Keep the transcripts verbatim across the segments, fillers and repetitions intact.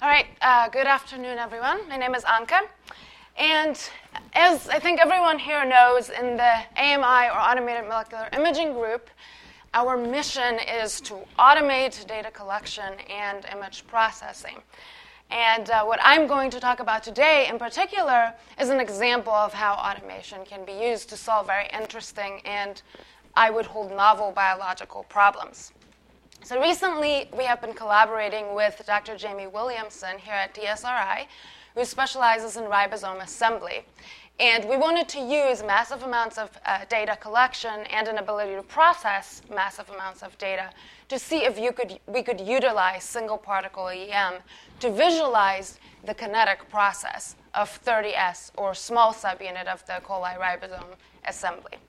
All right, uh, good afternoon, everyone. My name is Anka, and as I think everyone here knows, in the A M I, or Automated Molecular Imaging Group, our mission is to automate data collection and image processing. And uh, what I'm going to talk about today in particular is an example of how automation can be used to solve very interesting and, I would hold, novel biological problems. So recently, we have been collaborating with Doctor Jamie Williamson here at D S R I, who specializes in ribosome assembly. And we wanted to use massive amounts of uh, data collection and an ability to process massive amounts of data to see if you could, we could utilize single particle E M to visualize the kinetic process of thirty S, or small subunit of the E. coli ribosome assembly.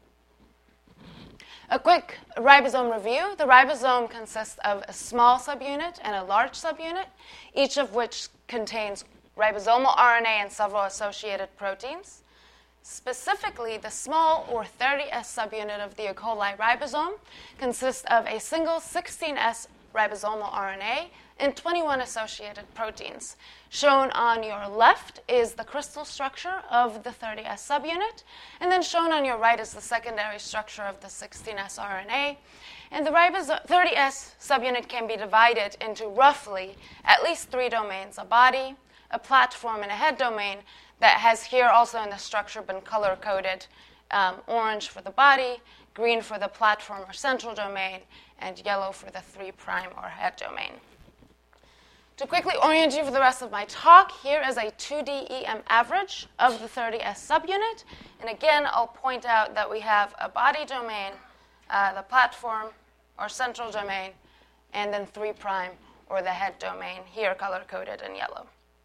A quick ribosome review. The ribosome consists of a small subunit and a large subunit, each of which contains ribosomal R N A and several associated proteins. Specifically, the small, or thirty S subunit of the E. coli ribosome consists of a single sixteen S ribosomal R N A and twenty-one associated proteins. Shown on your left is the crystal structure of the thirty S subunit, and then shown on your right is the secondary structure of the sixteen S R N A. And the riboso- thirty S subunit can be divided into roughly at least three domains: a body, a platform, and a head domain that has here also in the structure been color-coded: um, orange for the body, green for the platform or central domain, and yellow for the three prime or head domain. To quickly orient you for the rest of my talk, here is a two D E M average of the thirty S subunit. And again, I'll point out that we have a body domain, uh, the platform or central domain, and then three prime or the head domain, here color-coded in yellow.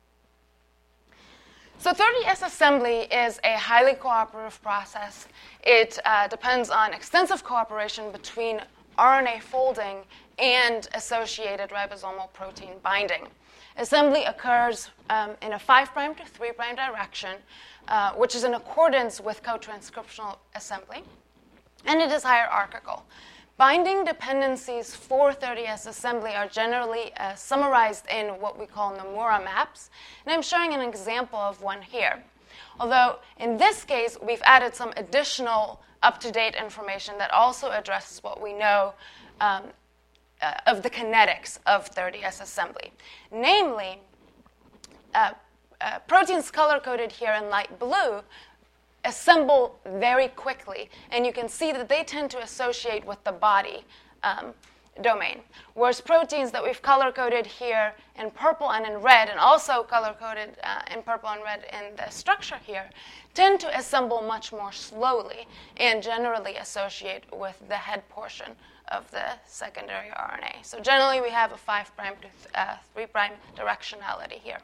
So thirty S assembly is a highly cooperative process. It uh, depends on extensive cooperation between R N A folding and associated ribosomal protein binding. Assembly occurs um, in a five prime to three prime direction, uh, which is in accordance with co-transcriptional assembly, and it is hierarchical. Binding dependencies for thirty S assembly are generally uh, summarized in what we call Nomura maps, and I'm showing an example of one here. Although in this case, we've added some additional up-to-date information that also addresses what we know um, uh, of the kinetics of thirty S assembly. Namely, uh, uh, proteins color-coded here in light blue assemble very quickly, and you can see that they tend to associate with the body um, domain, whereas proteins that we've color-coded here in purple and in red, and also color-coded uh, in purple and red in the structure here, tend to assemble much more slowly and generally associate with the head portion of the secondary R N A. So generally, we have a five prime to uh, three prime directionality here.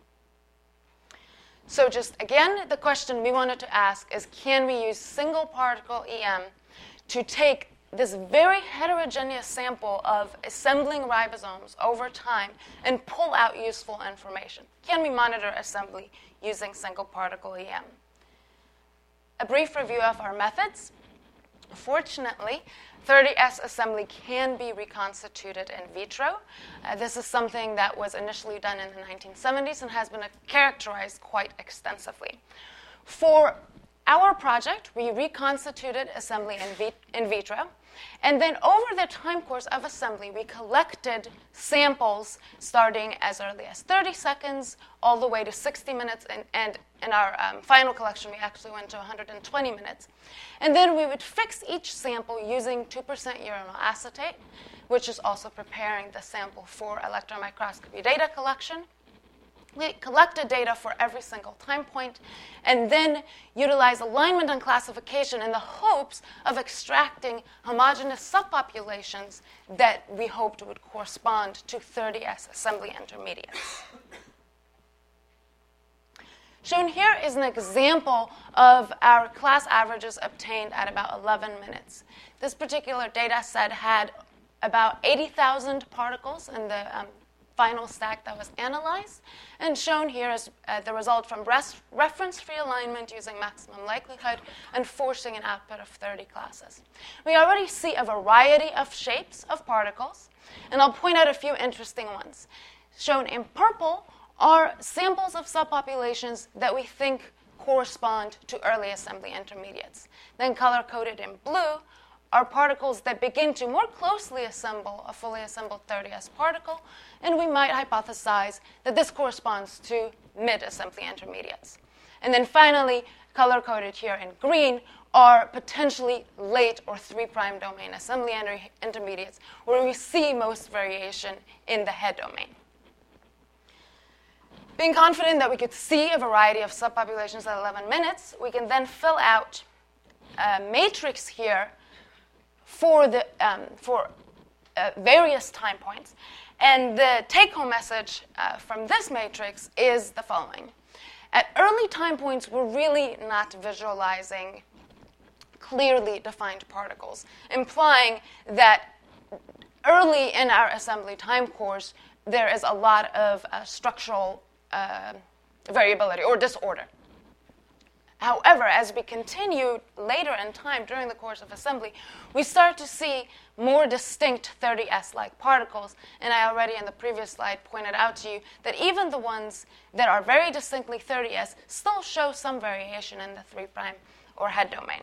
So just again, the question we wanted to ask is, can we use single particle E M to take this very heterogeneous sample of assembling ribosomes over time and pull out useful information? Can we monitor assembly using single particle E M? A brief review of our methods. Fortunately, thirty S assembly can be reconstituted in vitro. Uh, this is something that was initially done in the nineteen seventies and has been uh, characterized quite extensively. For our project, we reconstituted assembly in, vit- in vitro, and then over the time course of assembly, we collected samples starting as early as thirty seconds all the way to sixty minutes, and, and in our um, final collection, we actually went to one hundred twenty minutes. And then we would fix each sample using two percent uranyl acetate, which is also preparing the sample for electron microscopy data collection. We collected data for every single time point, and then utilized alignment and classification in the hopes of extracting homogeneous subpopulations that we hoped would correspond to thirty S assembly intermediates. Shown here is an example of our class averages obtained at about eleven minutes. This particular data set had about eighty thousand particles in the um, final stack that was analyzed, and shown here is uh, the result from res- reference-free alignment using maximum likelihood and forcing an output of thirty classes. We already see a variety of shapes of particles, and I'll point out a few interesting ones. Shown in purple are samples of subpopulations that we think correspond to early assembly intermediates. Then color-coded in blue are particles that begin to more closely assemble a fully assembled thirty S particle, and we might hypothesize that this corresponds to mid-assembly intermediates. And then finally, color-coded here in green are potentially late or three prime domain assembly inter- intermediates, where we see most variation in the head domain. Being confident that we could see a variety of subpopulations at eleven minutes, we can then fill out a matrix here for, the, um, for uh, various time points. And the take-home message uh, from this matrix is the following. At early time points, we're really not visualizing clearly defined particles, implying that early in our assembly time course, there is a lot of uh, structural uh, variability or disorder. However, as we continue later in time during the course of assembly, we start to see more distinct thirty S-like particles, and I already in the previous slide pointed out to you that even the ones that are very distinctly thirty S still show some variation in the three prime or head domain.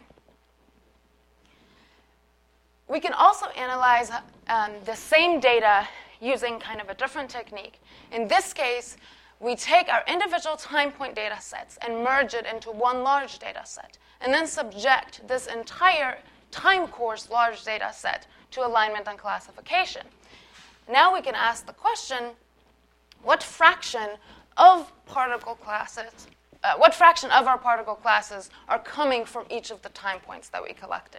We can also analyze um, the same data using kind of a different technique. In this case, we take our individual time point data sets and merge it into one large data set, and then subject this entire time course large data set to alignment and classification. Now we can ask the question, what fraction of particle classes, uh, what fraction of our particle classes are coming from each of the time points that we collected?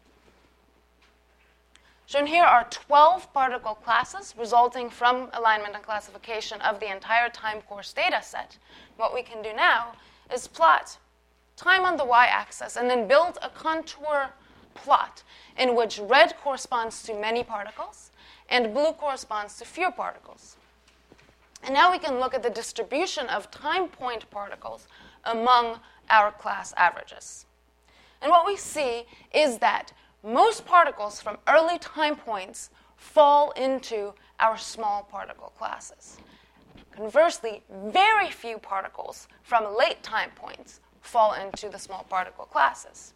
Shown here are twelve particle classes resulting from alignment and classification of the entire time course data set. What we can do now is plot time on the y-axis and then build a contour plot in which red corresponds to many particles and blue corresponds to few particles. And now we can look at the distribution of time point particles among our class averages. And what we see is that most particles from early time points fall into our small particle classes. Conversely, very few particles from late time points fall into the small particle classes.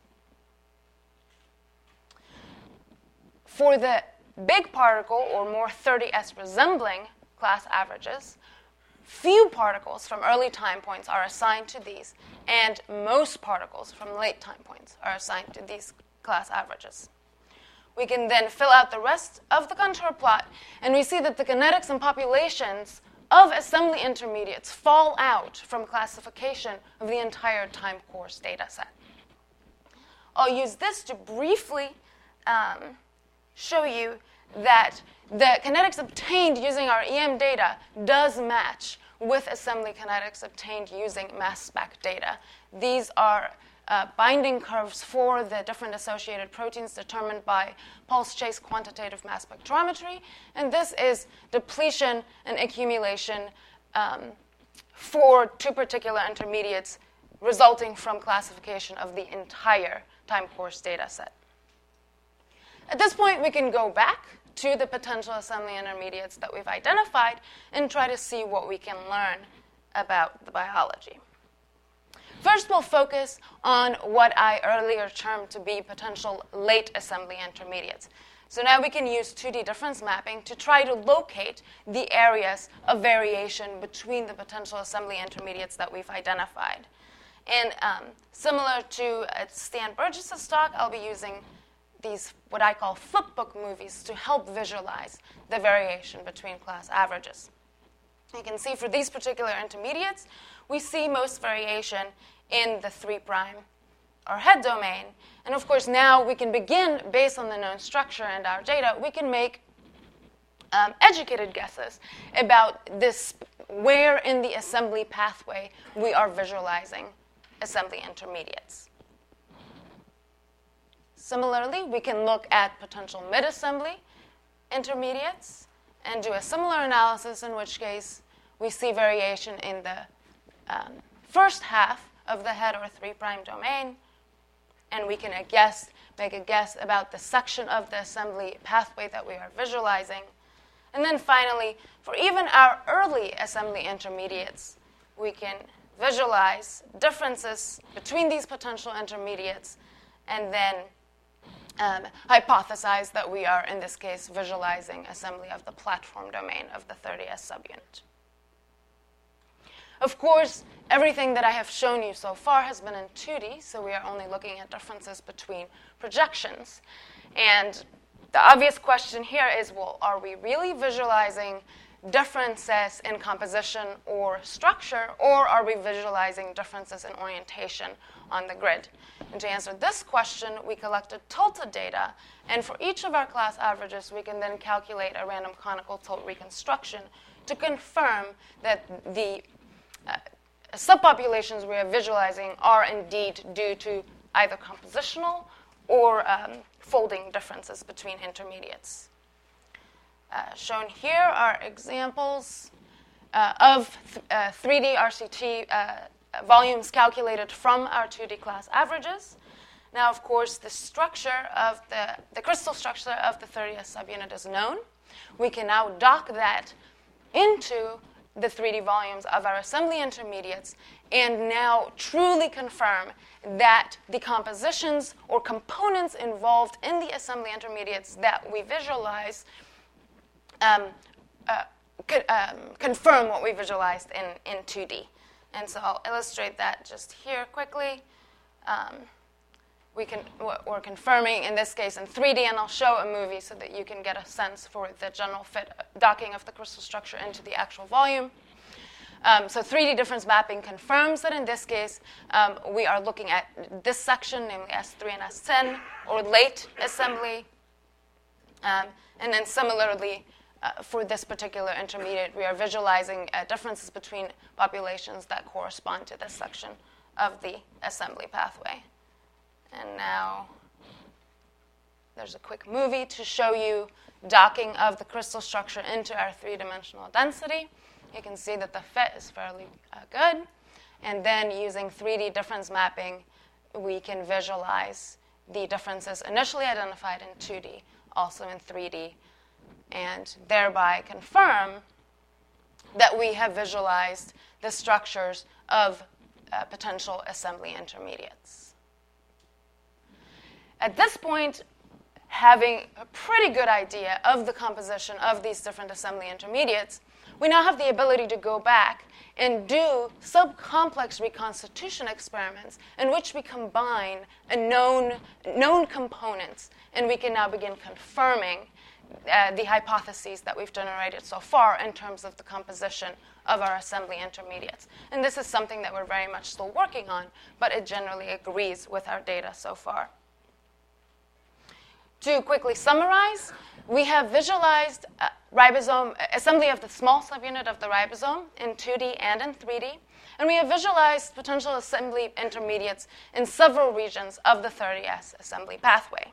For the big particle, or more thirty S resembling class averages, few particles from early time points are assigned to these, and most particles from late time points are assigned to these class averages. We can then fill out the rest of the contour plot, and we see that the kinetics and populations of assembly intermediates fall out from classification of the entire time course data set. I'll use this to briefly um, show you that the kinetics obtained using our E M data does match with assembly kinetics obtained using mass spec data. These are Uh, binding curves for the different associated proteins determined by pulse-chase quantitative mass spectrometry. And this is depletion and accumulation um, for two particular intermediates resulting from classification of the entire time course data set. At this point, we can go back to the potential assembly intermediates that we've identified and try to see what we can learn about the biology. First, we'll focus on what I earlier termed to be potential late assembly intermediates. So now we can use two D difference mapping to try to locate the areas of variation between the potential assembly intermediates that we've identified. And um, similar to uh, Stan Burgess' talk, I'll be using these, what I call flipbook movies, to help visualize the variation between class averages. You can see for these particular intermediates, we see most variation in the three prime or head domain. And of course, now we can begin, based on the known structure and our data, we can make um, educated guesses about this, where in the assembly pathway we are visualizing assembly intermediates. Similarly, we can look at potential mid-assembly intermediates and do a similar analysis, in which case we see variation in the um, first half of the head or three prime domain, and we can a guess, make a guess about the section of the assembly pathway that we are visualizing. And then finally, for even our early assembly intermediates, we can visualize differences between these potential intermediates and then um, hypothesize that we are, in this case, visualizing assembly of the platform domain of the thirty S subunit. Of course, everything that I have shown you so far has been in two D, so we are only looking at differences between projections. And the obvious question here is, well, are we really visualizing differences in composition or structure, or are we visualizing differences in orientation on the grid? And to answer this question, we collected tilted data, and for each of our class averages, we can then calculate a random conical tilt reconstruction to confirm that the uh, subpopulations we are visualizing are indeed due to either compositional or um, folding differences between intermediates. Uh, shown here are examples uh, of th- uh, three D R C T uh, volumes calculated from our two D class averages. Now, of course, the structure of the, the crystal structure of the thirty S subunit is known. We can now dock that into the three D volumes of our assembly intermediates and now truly confirm that the compositions or components involved in the assembly intermediates that we visualize um, uh, co- um, confirm what we visualized in, in two D. And so I'll illustrate that just here quickly. Um, we can, we're confirming, in this case, in three D, and I'll show a movie so that you can get a sense for the general fit docking of the crystal structure into the actual volume. Um, so three D difference mapping confirms that in this case, um, we are looking at this section, namely S three and S ten, or late assembly. Um, and then similarly, uh, for this particular intermediate, we are visualizing uh, differences between populations that correspond to this section of the assembly pathway. And now there's a quick movie to show you docking of the crystal structure into our three-dimensional density. You can see that the fit is fairly uh, good. And then using three D difference mapping, we can visualize the differences initially identified in two D, also in three D, and thereby confirm that we have visualized the structures of uh, potential assembly intermediates. At this point, having a pretty good idea of the composition of these different assembly intermediates, we now have the ability to go back and do subcomplex reconstitution experiments in which we combine a known, known components, and we can now begin confirming uh, the hypotheses that we've generated so far in terms of the composition of our assembly intermediates. And this is something that we're very much still working on, but it generally agrees with our data so far. To quickly summarize, we have visualized uh, ribosome assembly of the small subunit of the ribosome in two D and in three D, and we have visualized potential assembly intermediates in several regions of the thirty S assembly pathway.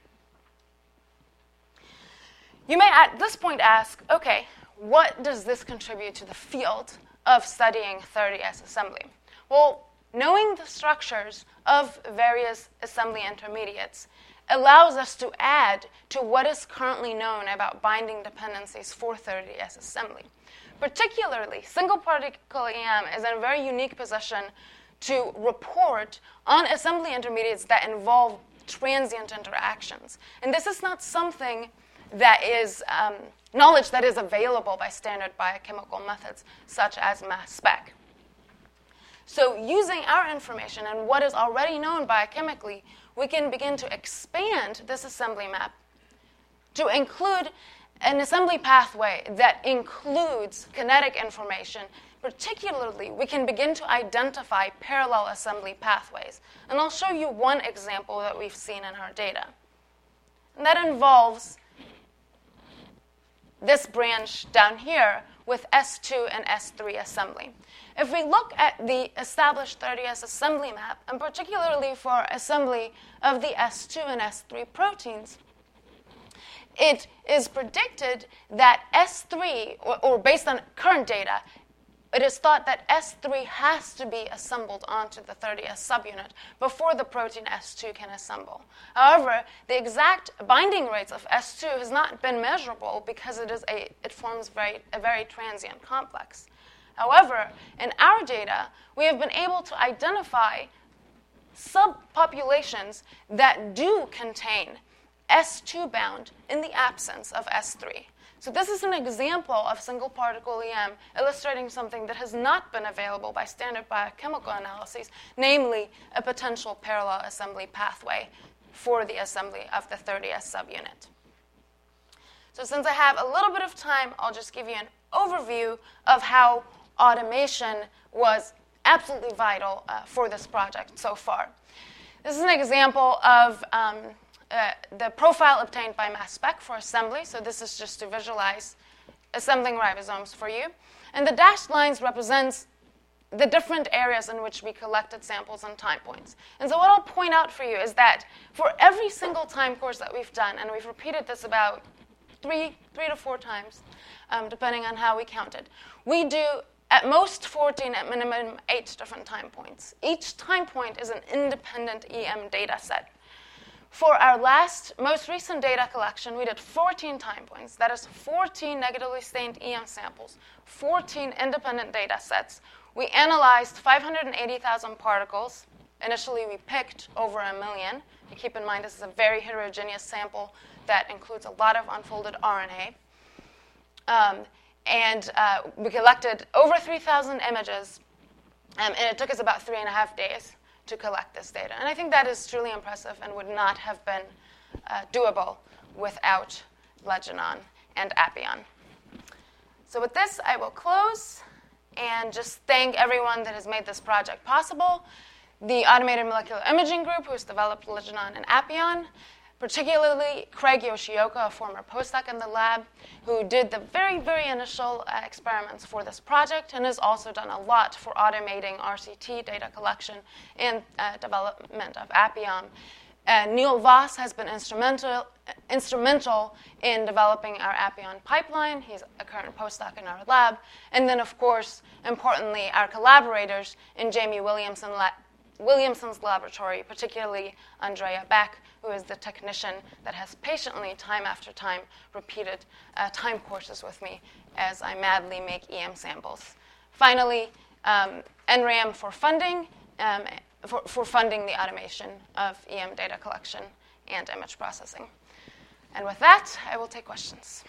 You may at this point ask, okay, what does this contribute to the field of studying thirty S assembly? Well, knowing the structures of various assembly intermediates allows us to add to what is currently known about binding dependencies for thirty S assembly. Particularly, single particle E M is in a very unique position to report on assembly intermediates that involve transient interactions. And this is not something that is um, knowledge that is available by standard biochemical methods, such as mass spec. So using our information and what is already known biochemically, we can begin to expand this assembly map to include an assembly pathway that includes kinetic information. Particularly, we can begin to identify parallel assembly pathways. And I'll show you one example that we've seen in our data. And that involves this branch down here with S two and S three assembly. If we look at the established thirty S assembly map, and particularly for assembly of the S two and S three proteins, it is predicted that S three, or, or based on current data, it is thought that S three has to be assembled onto the thirty S subunit before the protein S two can assemble. However, the exact binding rates of S two has not been measurable because it is a it forms very, a very transient complex. However, in our data, we have been able to identify subpopulations that do contain S two bound in the absence of S three. So this is an example of single particle E M illustrating something that has not been available by standard biochemical analyses, namely a potential parallel assembly pathway for the assembly of the thirty S subunit. So since I have a little bit of time, I'll just give you an overview of how automation was absolutely vital uh, for this project so far. This is an example of um, uh, the profile obtained by mass spec for assembly. So this is just to visualize assembling ribosomes for you. And the dashed lines represents the different areas in which we collected samples and time points. And so what I'll point out for you is that for every single time course that we've done, and we've repeated this about three, three to four times, um, depending on how we counted, we do at most fourteen, at minimum eight different time points. Each time point is an independent E M data set. For our last, most recent data collection, we did fourteen time points. That is fourteen negatively stained E M samples, fourteen independent data sets. We analyzed five hundred eighty thousand particles. Initially, we picked over a million. You keep in mind this is a very heterogeneous sample that includes a lot of unfolded R N A. Um, And uh, we collected over three thousand images, um, and it took us about three and a half days to collect this data. And I think that is truly impressive and would not have been uh, doable without Leginon and Appian. So with this, I will close and just thank everyone that has made this project possible. The Automated Molecular Imaging Group, who has developed Leginon and Appian, particularly Craig Yoshioka, a former postdoc in the lab, who did the very, very initial uh, experiments for this project and has also done a lot for automating R C T data collection and uh, development of Appian. Uh, Neil Voss has been instrumental, instrumental in developing our Appian pipeline. He's a current postdoc in our lab. And then, of course, importantly, our collaborators in Jamie Williamson la- Williamson's laboratory, particularly Andrea Beck, who is the technician that has patiently, time after time, repeated uh, time courses with me as I madly make E M samples. Finally, um, N R A M for funding, um, for, for funding the automation of E M data collection and image processing. And with that, I will take questions.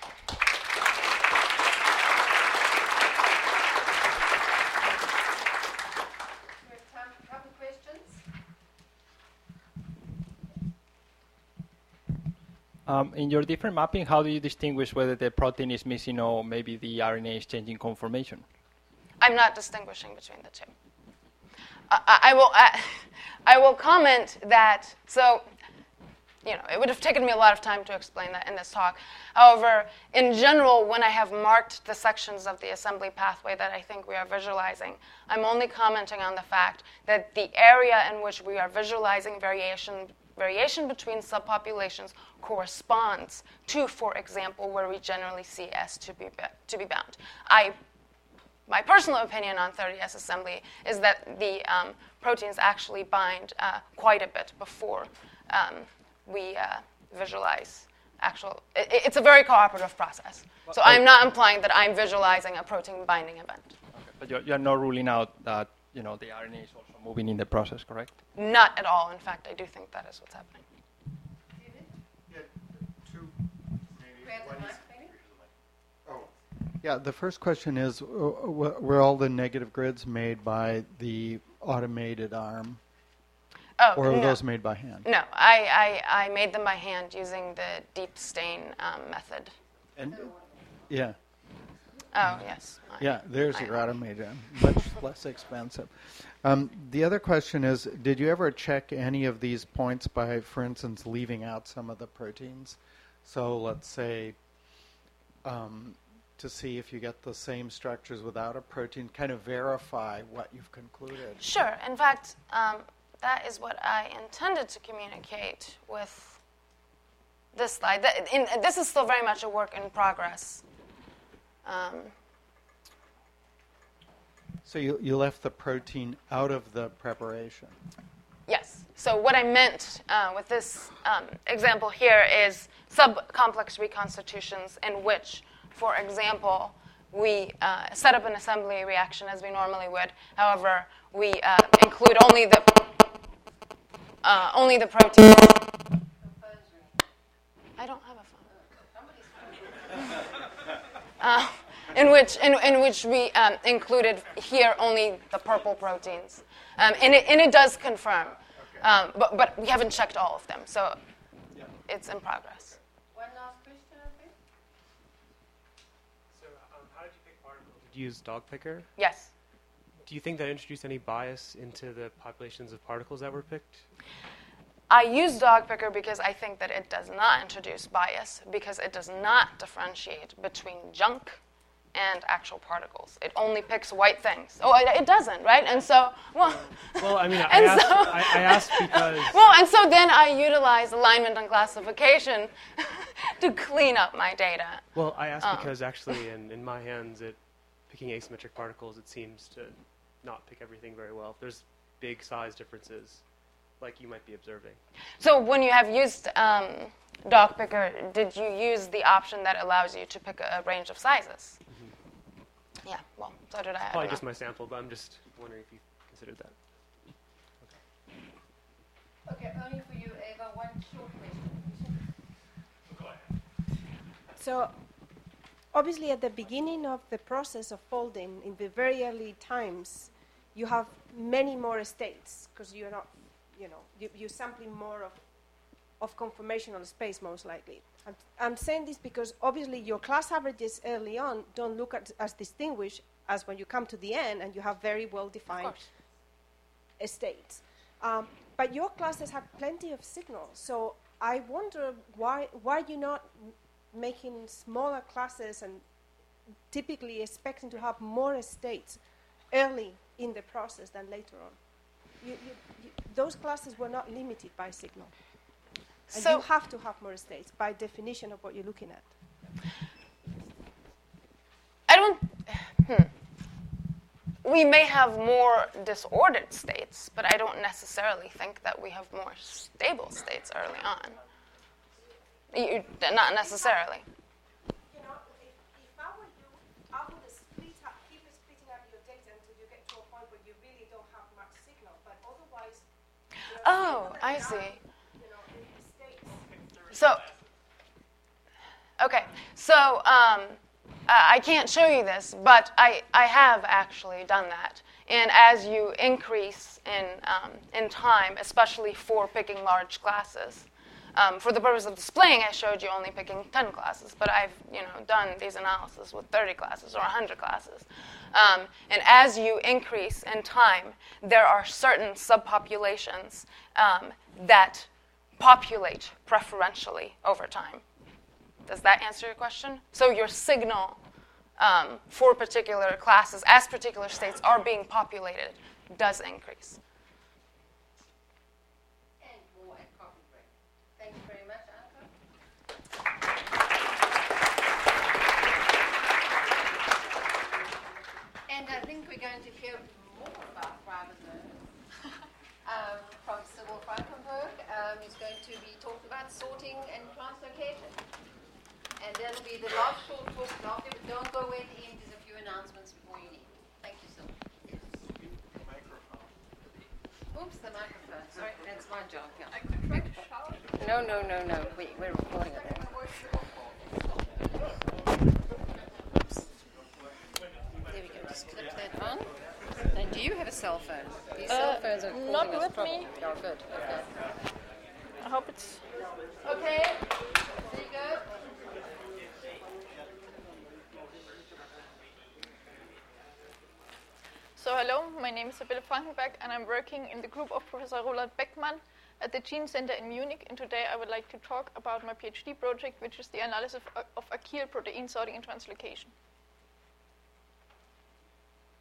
Um, in your different mapping, how do you distinguish whether the protein is missing or maybe the R N A is changing conformation? I'm not distinguishing between the two. I, I will. I, I will comment that. So, you know, it would have taken me a lot of time to explain that in this talk. However, in general, when I have marked the sections of the assembly pathway that I think we are visualizing, I'm only commenting on the fact that the area in which we are visualizing variation. Variation between subpopulations corresponds to, for example, where we generally see S to be to be bound. I, my personal opinion on thirty S assembly is that the um, proteins actually bind uh, quite a bit before um, we uh, visualize actual. It, it's a very cooperative process. So I'm not implying that I'm visualizing a protein binding event. Okay. But you're, you're not ruling out that you know the R N A is also moving in the process, correct? Not at all. In fact, I do think that is what's happening. Yeah, two, maybe. One is, oh. Yeah, the first question is, uh, were all the negative grids made by the automated arm? Oh, or were no. those made by hand? No, I, I, I made them by hand using the deep stain um, method. And yeah. Oh, yes. I, Yeah, there's I your know. automated, much less expensive. Um, the other question is, did you ever check any of these points by, for instance, leaving out some of the proteins? So let's say um, to see if you get the same structures without a protein, kind of verify what you've concluded. Sure. In fact, um, that is what I intended to communicate with this slide. That, in, this is still very much a work in progress. Um, So you, you left the protein out of the preparation. Yes. So what I meant uh, with this um, example here is subcomplex reconstitutions in which, for example, we uh, set up an assembly reaction as we normally would. However, we uh, include only the uh, only the protein. I don't have a phone. Uh, in which in, in which we um, included here only the purple proteins, um, and it and it does confirm, um, but but we haven't checked all of them, so Yeah. it's in progress. One last question, I think. So, um, how did you pick particles? Did you use dog picker? Yes. Do you think that introduced any bias into the populations of particles that were picked? I use dog picker because I think that it does not introduce bias, because it does not differentiate between junk and actual particles. It only picks white things. Oh, it, it doesn't, right? And so, well... Well, I mean, I, and asked, so, I, I asked because... Well, and so then I utilize alignment and classification to clean up my data. Well, I asked Um. because actually, in, in my hands, it picking asymmetric particles, it seems to not pick everything very well. There's big size differences, like you might be observing. So when you have used um, dog picker, did you use the option that allows you to pick a, a range of sizes? Mm-hmm. Yeah, well, so did I. I Probably don't just know. my sample, but I'm just wondering if you considered that. Okay, only for you, Eva, one short question. Go ahead. So, obviously, at the beginning of the process of folding, in the very early times, you have many more states because you're not, you know, you, you're sampling more of, of conformational space, most likely. I'm, I'm saying this because obviously your class averages early on don't look at, as distinguished as when you come to the end and you have very well-defined states. Um, but your classes have plenty of signals, so I wonder why why you're not making smaller classes and typically expecting to have more states early in the process than later on. You, you, you, those classes were not limited by signal. And So- you have to have more states by definition of what you're looking at. I don't. Hmm. We may have more disordered states, but I don't necessarily think that we have more stable states early on. You, not necessarily. You know, if, if I were you, I would split up, keep splitting up your data until you get to a point where you really don't have much signal. But otherwise, you know, Oh, people that I are, see. You know, in these states. So, okay, so um, uh, I can't show you this, but I, I have actually done that. And as you increase in, um, in time, especially for picking large classes, um, for the purpose of displaying, I showed you only picking ten classes, but I've you know done these analyses with thirty classes or one hundred classes. Um, and as you increase in time, there are certain subpopulations um, that populate preferentially over time. Does that answer your question? So your signal um, for particular classes, as particular states are being populated, does increase. And more at coffee break. Thank you very much, Anka. And I think we're going to hear more about ribosomes um, from Sybil Frankenberg, um, who's going to be talking about sorting and translocation. And that'll be the last short talk after, but don't go away at the end. There's a few announcements before you leave. Thank you, Sybil. Oops, the microphone. Sorry, that's my job. Yeah. I could try to shout. No, no, no, no. We, we're recording it. Oops. There we go. Just clip that on. And do you have a cell phone? These cell phones are causing not us with trouble. me. Oh, good. Okay. I hope it's Okay. There you go. So hello, my name is Sibylle Frankenberg and I'm working in the group of Professor Roland Beckmann at the Gene Center in Munich, and today I would like to talk about my PhD project, which is the analysis of, of archaeal protein sorting and translocation.